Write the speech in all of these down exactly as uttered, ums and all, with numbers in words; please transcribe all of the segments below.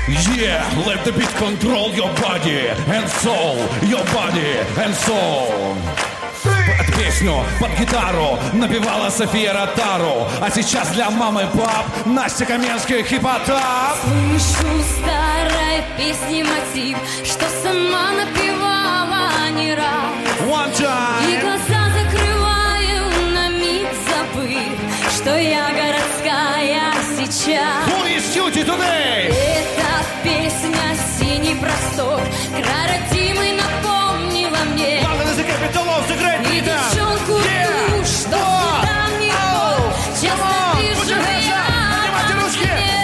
Yeah, let the beat control your body and soul, your body and soul. Эту песню под гитару напевала София Ротару. А сейчас для мамы и пап Настя Каменских и Потап. Слышу старой песни мотив, что сама напевала не раз. One time. И глаза закрываю на миг, забыв, что я городская сейчас. Who is duty today? Эта песня «Синий простор» край родимый напомнила мне. London is the capital of the great И Britain. девчонку ту, что в недавний год часто вижу я во мне.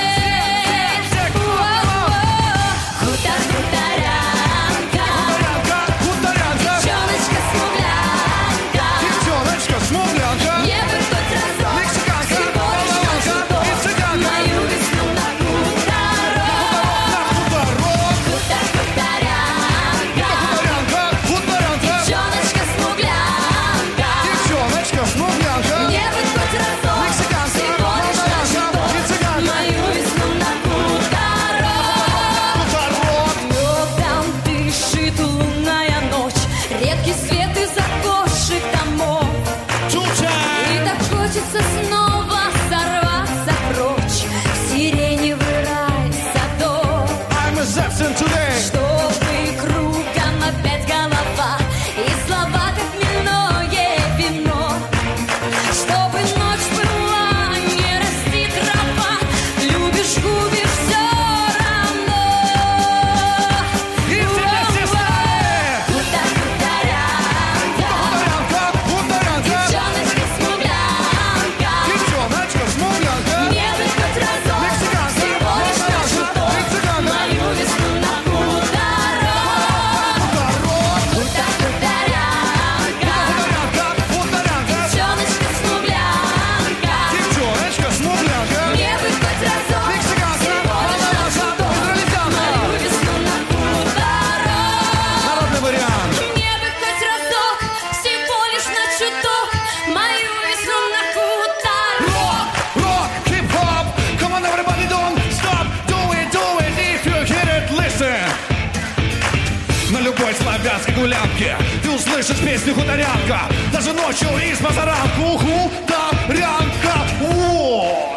Хутор, хуторянка, девчоночка смуглянка, Девчоночка смуглянка, мне бы хоть разок мексиканка, всего лишь на чуток и цыганка. мою весну на хуторок. На хуторок. Хутор, хуторянка, Хуторянка, хуторянка, девчоночка смуглянка, девчоночка смуглянка, мне бы хоть разок мексиканка, всего лишь на чуток и цыганка. мою весну на хуторок. Хуторок. Медом дышит лунная ночь, редкий свет из окошек домов. Two time. И так хочется снова сорваться прочь в сиреневый рай садов, I'm a Zepson today. чтобы кругом опять голова и слова, как хмельное вино. Чтобы ночь была, не расти трава, любишь, губишь все равно. И все вместе стали. Хутор, хуторянка, Хуторянка, хуторянка, девчоночка смуглянка, девчоночка смуглянка, мне бы хоть разок мексиканка, всего лишь на чуток и цыганка. мою весну на хуторок. Хуторок. Хутор, хуторянка, Хуторянка, хуторянка, девчоночка смуглянка, девчоночка смуглянка, мне бы хоть разок мексиканка, всего лишь на чуток израильтянка. мою весну на хуторок. Народный вариант. Мне бы хоть разок всего лишь на чуток мою весну на хуторок. Rock, rock, hip hop. Come on, everybody, don't stop. Do it, do it. If you hear it, listen. На любой славянской гулянке ты услышишь песню хуторянка. Даже ночью и с позаранку. Хуторянка. О!